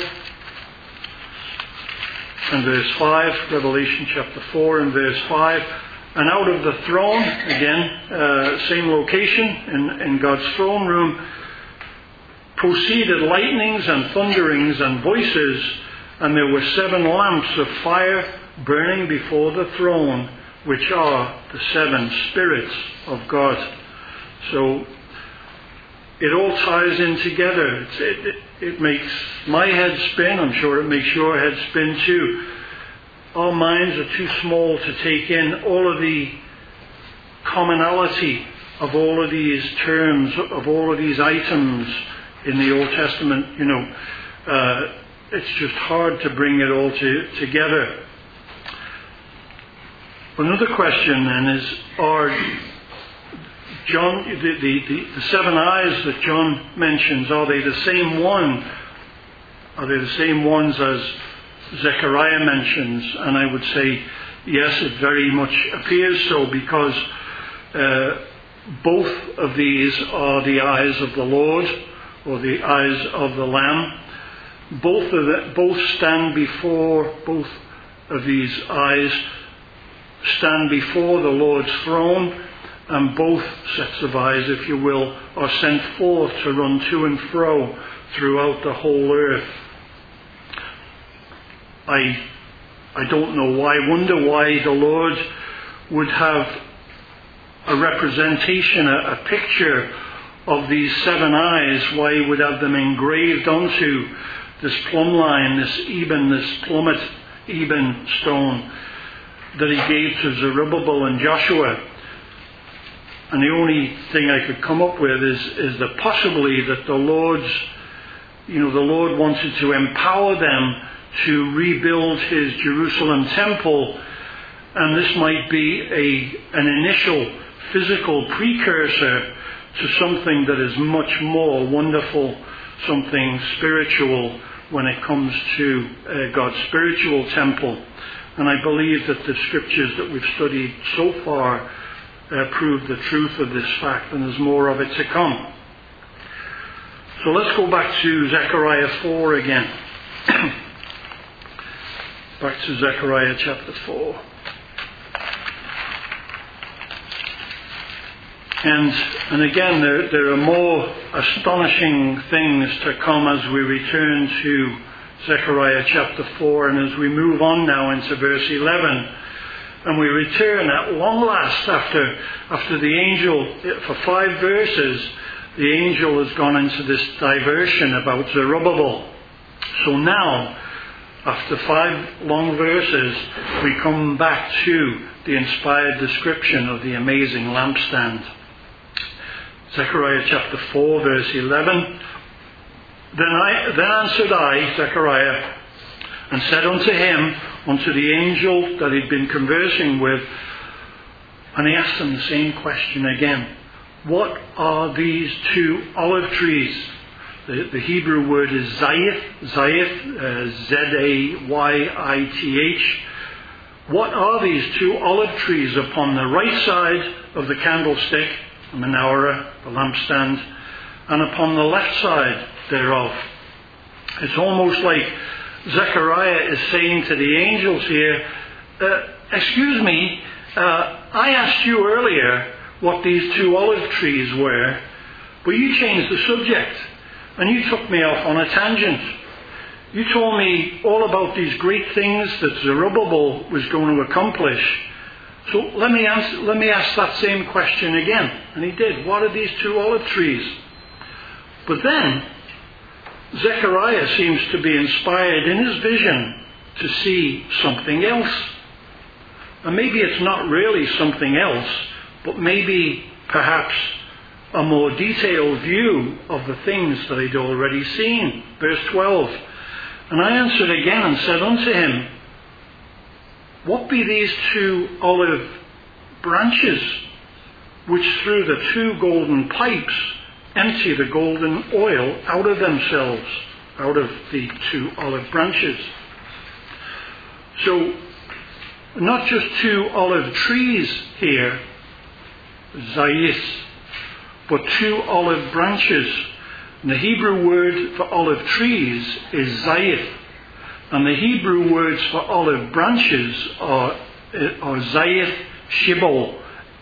and verse 5. Revelation chapter 4 and verse 5. And out of the throne, again, same location in God's throne room, proceeded lightnings and thunderings and voices, and there were 7 lamps of fire burning before the throne, which are the 7 spirits of God. So it all ties in together. It makes my head spin. I'm sure it makes your head spin too. Our minds are too small to take in all of the commonality of all of these terms, of all of these items in the Old Testament. It's just hard to bring it all together. Another question then is, are John, the 7 eyes that John mentions, are they the same one? Are they the same ones as Zechariah mentions? And I would say yes, it very much appears so, because both of these are the eyes of the Lord, or the eyes of the Lamb. Both of these eyes stand before the Lord's throne, and both sets of eyes, if you will, are sent forth to run to and fro throughout the whole earth. I don't know why. I wonder why the Lord would have a representation, a picture of these 7 eyes, why he would have them engraved onto this plumb line, this plummet Eben stone that he gave to Zerubbabel and Joshua. And the only thing I could come up with is that possibly that the Lord wanted to empower them to rebuild his Jerusalem temple, and this might be an initial physical precursor to something that is much more wonderful, something spiritual when it comes to God's spiritual temple. And I believe that the scriptures that we've studied so far prove the truth of this fact, and there's more of it to come. So let's go back to Zechariah 4 again. Back to Zechariah chapter 4. And again, there are more astonishing things to come as we return to Zechariah chapter 4, and as we move on now into verse 11, and we return at long last after the angel, for 5 verses, the angel has gone into this diversion about Zerubbabel. So now, after 5 long verses, we come back to the inspired description of the amazing lampstand. Zechariah chapter 4, verse 11. Then answered I, Zechariah, and said unto him, unto the angel that he'd been conversing with, and he asked him the same question again. What are these 2 olive trees? The Hebrew word is zayith, Z-A-Y-I-T-H. What are these 2 olive trees upon the right side of the candlestick, the menorah, the lampstand, and upon the left side thereof? It's almost like Zechariah is saying to the angels here, excuse me, I asked you earlier what these 2 olive trees were, but you changed the subject and you took me off on a tangent. You told me all about these great things that Zerubbabel was going to accomplish. So let me ask that same question again. And he did. What are these 2 olive trees? But then Zechariah seems to be inspired in his vision to see something else. And maybe it's not really something else, but maybe perhaps a more detailed view of the things that he'd already seen. Verse 12. And I answered again and said unto him, what be these 2 olive branches, which through the 2 golden pipes empty the golden oil out of themselves, out of the 2 olive branches? So, not just 2 olive trees here, zayis, but 2 olive branches. And the Hebrew word for olive trees is zayith. And the Hebrew words for olive branches are zayith shibol,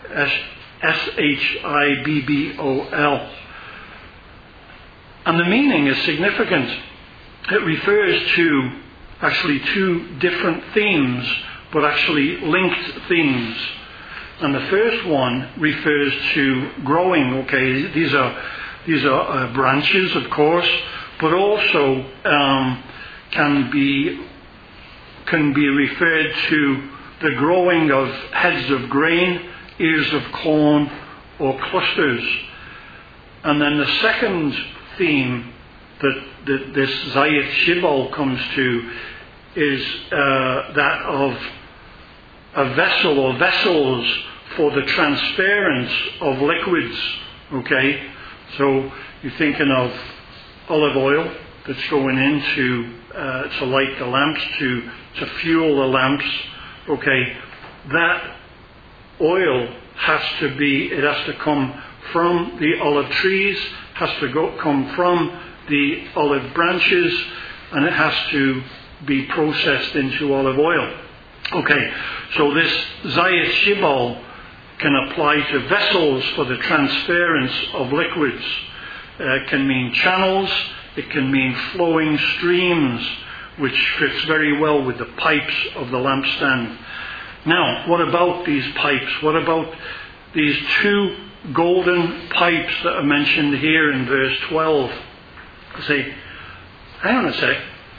S-H-I-B-B-O-L. And the meaning is significant. It refers to actually 2 different themes, but actually linked themes. And the first one refers to growing. Okay, these are branches, of course, but also can be referred to the growing of heads of grain, ears of corn, or clusters. And then the second theme that this Zayith Shibol comes to is that of a vessel or vessels for the transference of liquids. Okay, so you're thinking of olive oil that's going into to light the lamps, to fuel the lamps. Okay, that oil has to come from the olive trees, has to come from the olive branches, and it has to be processed into olive oil. Okay, so this Zayith Shibol can apply to vessels for the transference of liquids. It can mean channels, it can mean flowing streams, which fits very well with the pipes of the lampstand. Now, what about these pipes? What about these 2 golden pipes that are mentioned here in verse 12? I say, hang on a sec.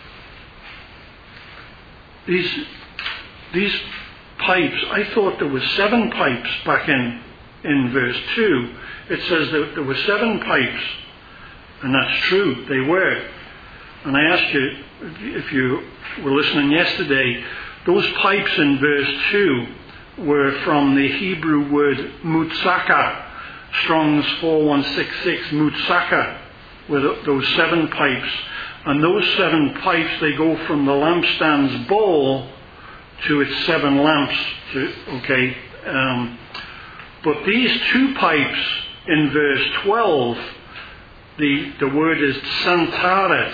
These pipes, I thought there were 7 pipes back in verse 2. It says that there were 7 pipes. And that's true, they were. And I asked you, if you were listening yesterday, those pipes in verse 2 were from the Hebrew word mutsaka. Strong's 4166, mutsaka, with those 7 pipes. And those 7 pipes, they go from the lampstand's bowl to its 7 lamps. But these 2 pipes in verse 12 the word is Tsantara,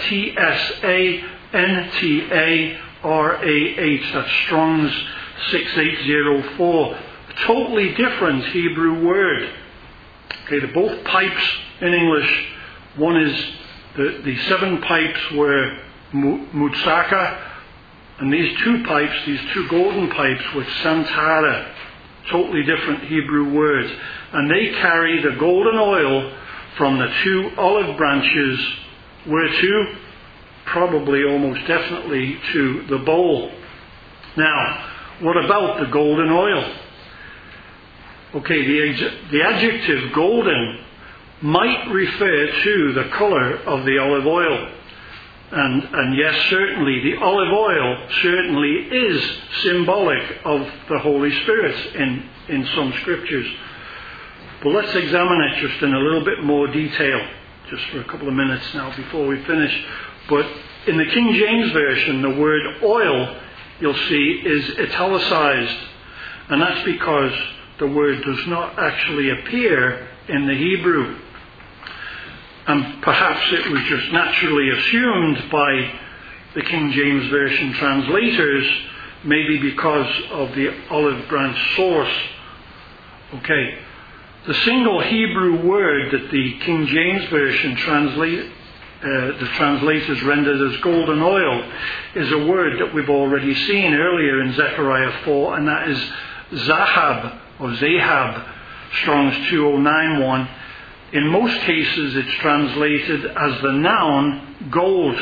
Tsantarah. That's Strong's 6804. A totally different Hebrew word. Okay, they're both pipes in English. One is the 7 pipes were Mutsaka, and these 2 pipes, these 2 golden pipes, were Tsantara. Totally different Hebrew words. And they carry the golden oil from the 2 olive branches, where to? Probably, almost definitely, to the bowl. Now, what about the golden oil? Okay, the adjective golden might refer to the colour of the olive oil. And yes, certainly, the olive oil certainly is symbolic of the Holy Spirit in some scriptures. But let's examine it just in a little bit more detail, just for a couple of minutes now before we finish. But in the King James Version, the word oil, you'll see, is italicized. And that's because the word does not actually appear in the Hebrew. And perhaps it was just naturally assumed by the King James Version translators, maybe because of the olive branch source. Okay. The single Hebrew word that the King James Version the translators rendered as golden oil is a word that we've already seen earlier in Zechariah 4, and that is Zahab, or Zahab, Strong's 2091. In most cases it's translated as the noun gold.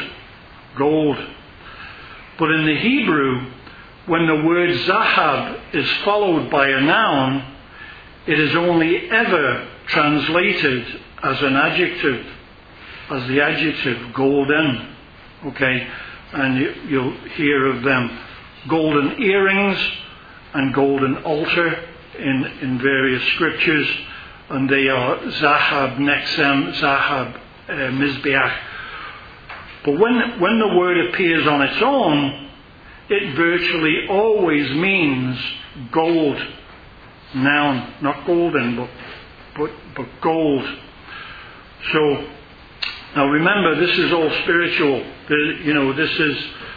But in the Hebrew, when the word Zahab is followed by a noun, it is only ever translated as an adjective, as the adjective golden. Okay, and you'll hear of them. Golden earrings and golden altar in various scriptures, and they are Zahab Nexem, Zahab Mizbeach. But when the word appears on its own, it virtually always means gold. Noun, not golden, but gold. So now remember, this is all spiritual. This is,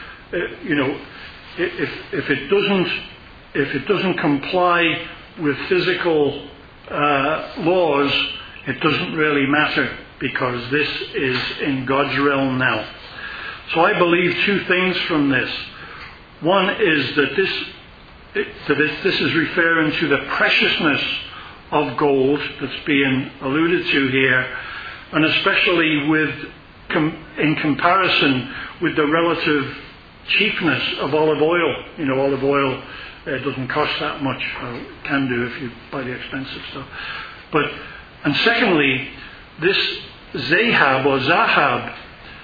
if it doesn't comply with physical laws, it doesn't really matter, because this is in God's realm now. So I believe 2 things from this. One is that this is referring to the preciousness of gold that's being alluded to here, and especially in comparison with the relative cheapness of olive oil. Olive oil doesn't cost that much. Well, it can do if you buy the expensive stuff. And secondly, this Zahab or Zahab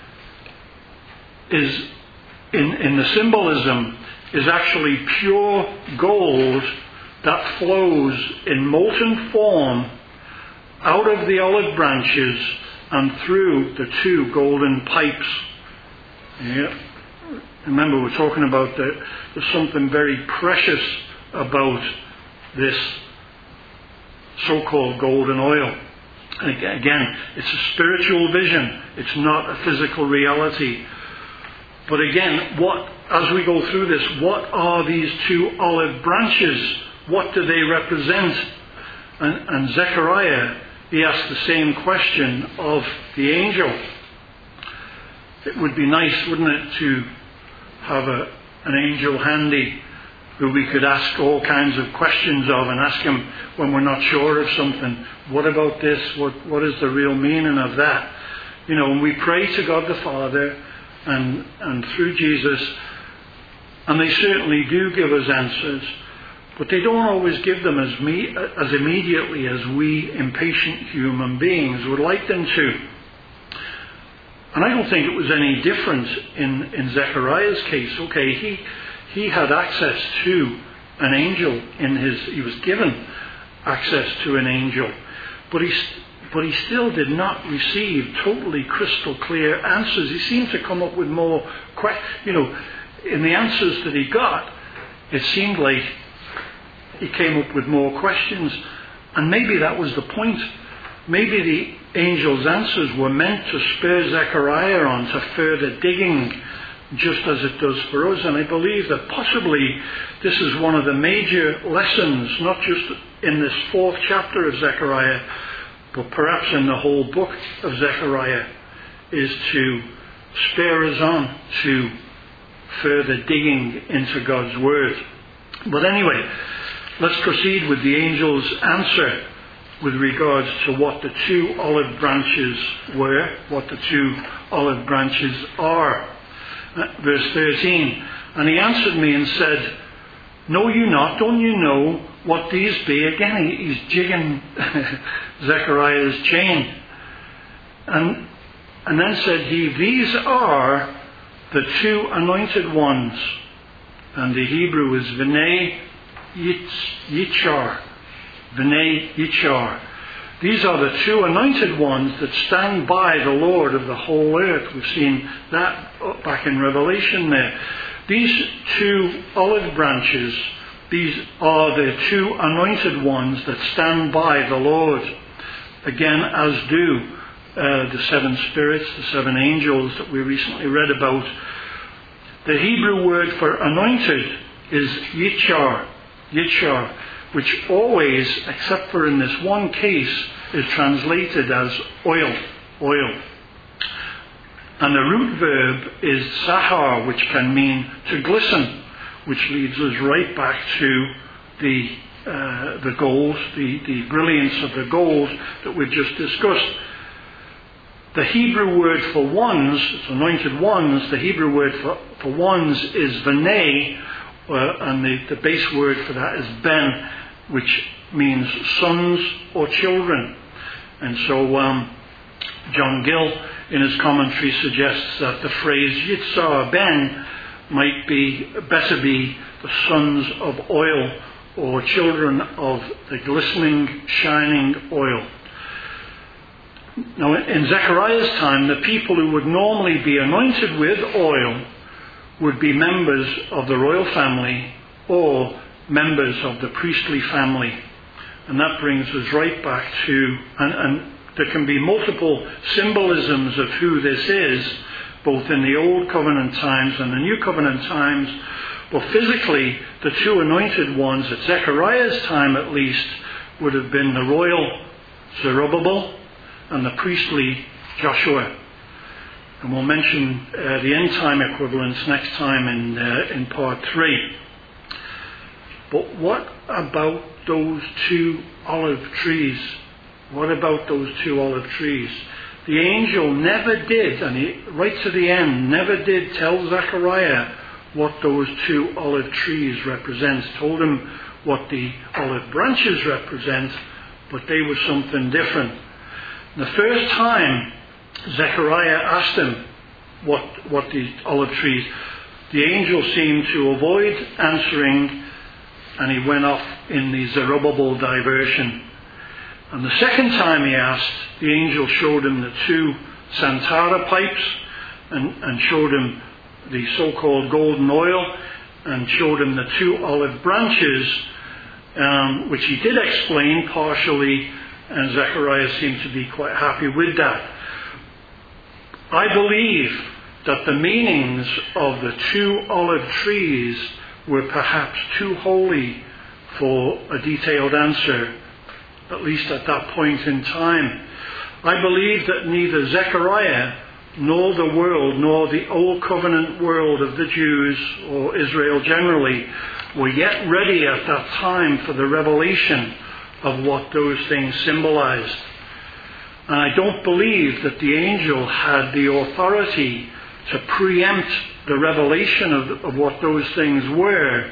is in the symbolism is actually pure gold that flows in molten form out of the olive branches and through the 2 golden pipes. Yeah. Remember, we're talking about there's something very precious about this so-called golden oil. And again, it's a spiritual vision. It's not a physical reality. But again, as we go through this, what are these 2 olive branches? What do they represent? And Zechariah, he asked the same question of the angel. It would be nice, wouldn't it, to have an angel handy who we could ask all kinds of questions of, and ask him when we're not sure of something. What about this? What is the real meaning of that? And we pray to God the Father and through Jesus, and they certainly do give us answers, but they don't always give them as immediately as we impatient human beings would like them to. And I don't think it was any different in Zechariah's case. Okay, he had access to an angel he was given access to an angel, but he still did not receive totally crystal clear answers. He seemed to come up with more in the answers that he got, it seemed like he came up with more questions. And maybe that was the point. maybe the angel's answers were meant to spur Zechariah on to further digging, just as it does for us. And I believe that possibly this is one of the major lessons, not just in this 4th chapter of Zechariah, but perhaps in the whole book of Zechariah, is to spur us on to further digging into God's Word. But anyway, let's proceed with the angel's answer with regards to what the 2 olive branches were, what the 2 olive branches are. Verse 13, and he answered me and said, know you not, don't you know what these be? Again, he's jigging Zechariah's chain. And then said he, these are the 2 anointed ones. And the Hebrew is B'nai Yitzhar. B'nai Yitzhar. These are the 2 anointed ones that stand by the Lord of the whole earth. We've seen that back in Revelation there. These 2 olive branches, these are the 2 anointed ones that stand by the Lord. Again, as do the 7 spirits, the 7 angels that we recently read about. The Hebrew word for anointed is Yitzhar. Yitzhar, which always, except for in this one case, is translated as oil. Oil. And the root verb is sahar, which can mean to glisten, which leads us right back to the gold, the brilliance of the gold that we've just discussed. The Hebrew word for ones, it's anointed ones, the Hebrew word for ones is B'nai, and the base word for that is Ben, which means sons or children. And so John Gill in his commentary suggests that the phrase Yitzhar Ben might better be the sons of oil, or children of the glistening, shining oil. Now, in Zechariah's time, the people who would normally be anointed with oil would be members of the royal family or members of the priestly family. And that brings us right back to, and there can be multiple symbolisms of who this is, both in the Old Covenant times and the New Covenant times. But physically, the 2 anointed ones at Zechariah's time at least would have been the royal Zerubbabel and the priestly Joshua. And we'll mention the end time equivalents next time in part 3. But what about those 2 olive trees? What about those 2 olive trees? The angel never did, and he, right to the end, never did tell Zechariah what those 2 olive trees represent. Told him what the olive branches represent, but they were something different. The first time Zechariah asked him what the olive trees, the angel seemed to avoid answering, and he went off in the Zerubbabel diversion. And the second time he asked, the angel showed him the 2 Santara pipes and showed him the so-called golden oil, and showed him the 2 olive branches, which he did explain partially, and Zechariah seemed to be quite happy with that. I believe that the meanings of the 2 olive trees were perhaps too holy for a detailed answer, at least at that point in time. I believe that neither Zechariah nor the world, nor the Old Covenant world of the Jews or Israel generally, were yet ready at that time for the revelation of what those things symbolized. And I don't believe that the angel had the authority to preempt the revelation of what those things were,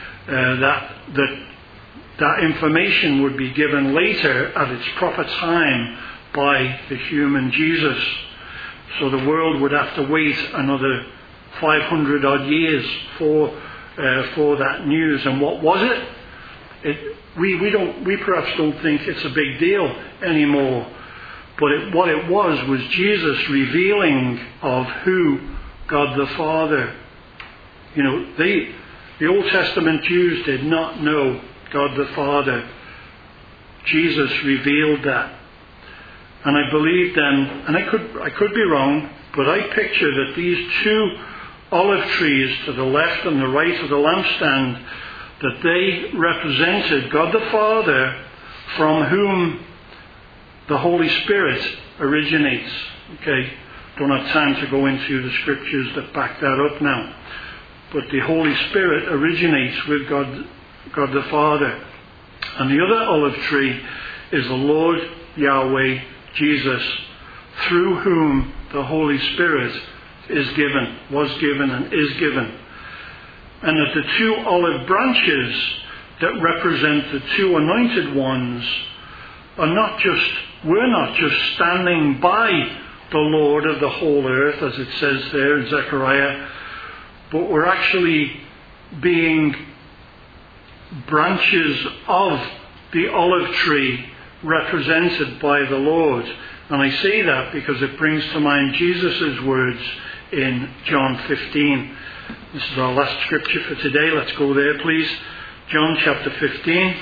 that information would be given later at its proper time by the human Jesus. So the world would have to wait another 500 odd years for that news. And what was it? We perhaps don't think it's a big deal anymore. But what it was Jesus revealing of who God the Father. You know, the Old Testament Jews did not know God the Father. Jesus revealed that. And I believe then, and I could be wrong, but I picture that these two olive trees to the left and the right of the lampstand, that they represented God the Father, from whom the Holy Spirit originates. Okay, don't have time to go into the scriptures that back that up now. But the Holy Spirit originates with God the Father. And the other olive tree is the Lord Yahweh Jesus, through whom the Holy Spirit is given, was given, and is given. And that the two olive branches that represent the two anointed ones we're not just standing by the Lord of the whole earth, as it says there in Zechariah, but we're actually being branches of the olive tree represented by the Lord. And I say that because it brings to mind Jesus' words in John 15. This is our last scripture for today. Let's go there, please. John chapter 15.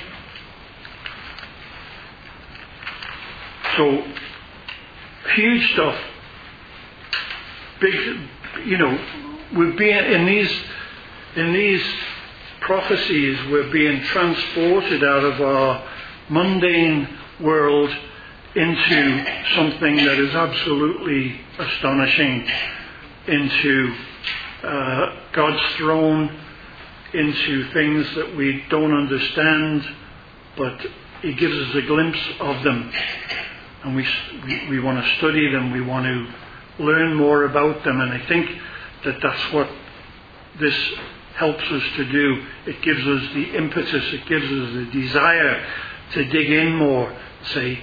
So, huge stuff. Big, we're being in these prophecies, we're being transported out of our mundane world into something that is absolutely astonishing, into God's throne, into things that we don't understand, but He gives us a glimpse of them. And we want to study them, we want to learn more about them, and I think that that's what this helps us to do. It gives us the impetus, it gives us the desire to dig in more, say,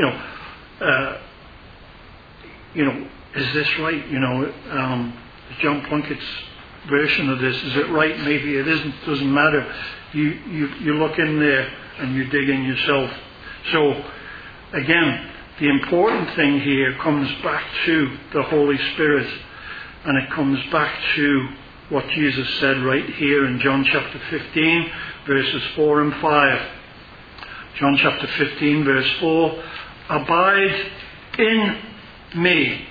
is this right? John Plunkett's version of this, is it right? Maybe it isn't, doesn't matter. You look in there and you dig in yourself. So, again, the important thing here comes back to the Holy Spirit, and it comes back to what Jesus said right here in John chapter 15, verses 4 and 5. John chapter 15, verse 4, abide in me.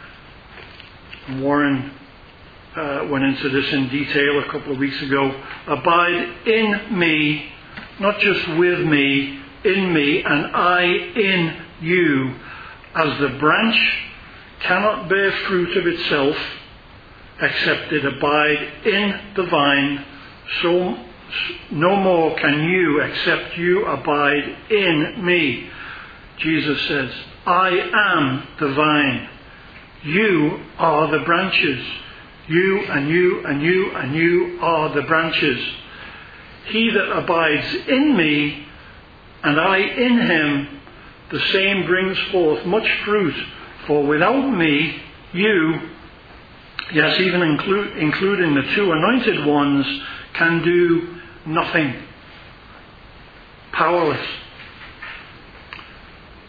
Warren went into this in detail a couple of weeks ago. Abide in me, not just with me, in me, and I in you. As the branch cannot bear fruit of itself except it abide in the vine, so no more can you except you abide in me. Jesus says, I am the vine. You are the branches. You and you and you and you are the branches. He that abides in me and I in him, the same brings forth much fruit. For without me, you, yes, even including the two anointed ones, can do nothing. Powerless.